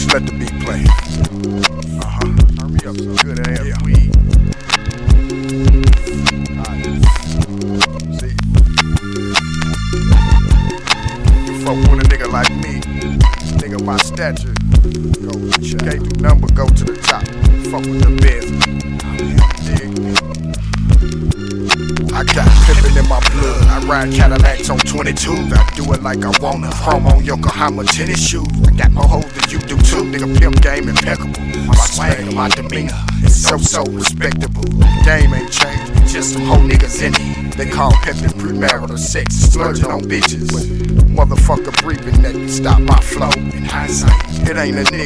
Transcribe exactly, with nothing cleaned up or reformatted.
Just let the beat play. Uh-huh. Turn me up some good ass yeah. weed. Alright. See? You fuck with a nigga like me. Nigga my stature. Go, you can't do nothing but go to the top. Fuck with the best. I got pimpin' in my blood. I ride Cadillacs on twenty-twos. I do it like I wanna. Chrome on Yokohama tennis shoes. I got more hoes than you do too. Nigga pimp game impeccable. My swag and my demeanor is so so respectable. Game ain't changed, just some hoe niggas in it. They call pimpin' premarital sex, splurging on bitches. Motherfucker breathing that can stop my flow. In hindsight, it ain't a nigga.